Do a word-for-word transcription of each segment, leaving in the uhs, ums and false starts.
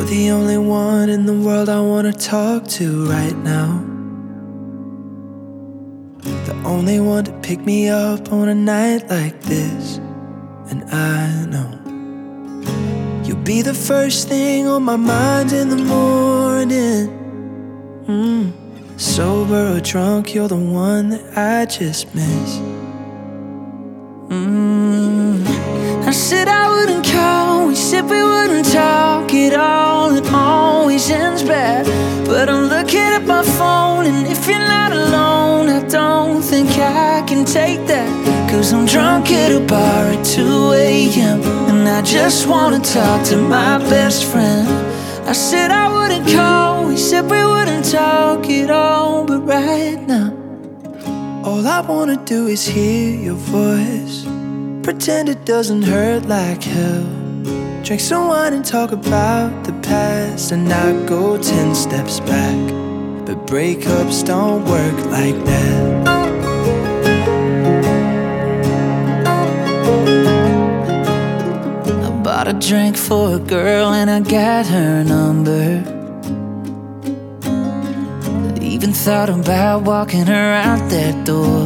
the only one in the world I wanna talk to right now. The only one to pick me up on a night like this. And I know you'll be the first thing on my mind in the morning. mm. Sober or drunk, you're the one that I just miss. mm. I said I wouldn't call, we said we wouldn't talk at all. It always ends bad, but I'm looking at my phone, and if you're not alone, I don't think I can take that. Cause I'm drunk at a bar at two a m and I just wanna talk to my best friend. I said I wouldn't call, we said we wouldn't talk at all. But right now, all I wanna do is hear your voice. Pretend it doesn't hurt like hell. Drink some wine and talk about the past, and not go ten steps back. But breakups don't work like that. I bought a drink for a girl and I got her number. Even thought about walking her out that door.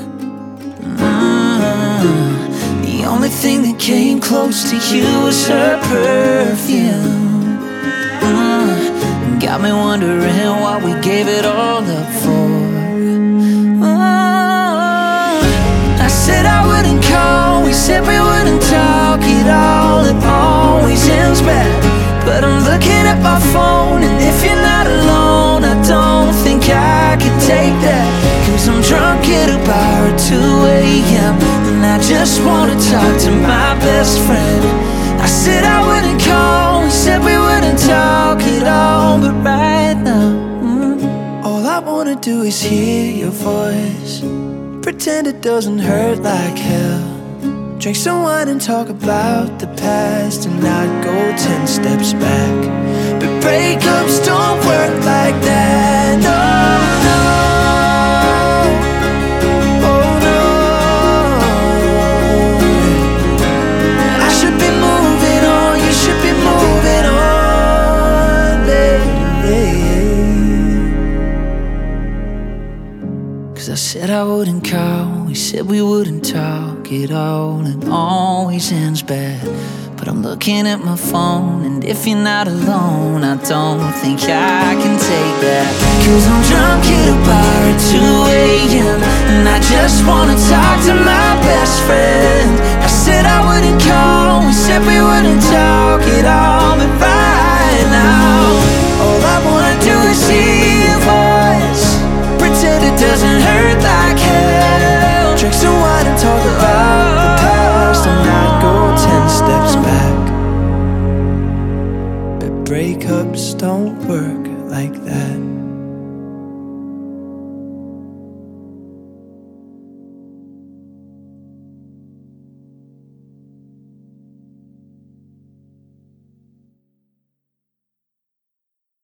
mm. The only thing that came close to you was her perfume. mm. Got me wondering what we gave it all up for. oh. I said I wouldn't call, we said we wouldn't talk at all. It always ends bad, but I'm looking at my phone, and if you're not alone, I don't think I could take that. Cause I'm drunk at a bar at two a m and I just wanna talk to my best friend. I said I wouldn't call, we said we wouldn't talk at all. But right now, mm, all I wanna do is hear your voice. Pretend it doesn't hurt like hell. Drink some wine and talk about the past, and not go ten steps back. But breakups don't work like that. No, no. Oh no. I should be moving on, you should be moving on, babe. Cause I said I wouldn't call, we said we wouldn't talk at all. It always ends bad, but I'm looking at my phone, and if you're not alone, I don't think I can take that. Cause I'm drunk at a bar at two a m and I just wanna talk to my best friend.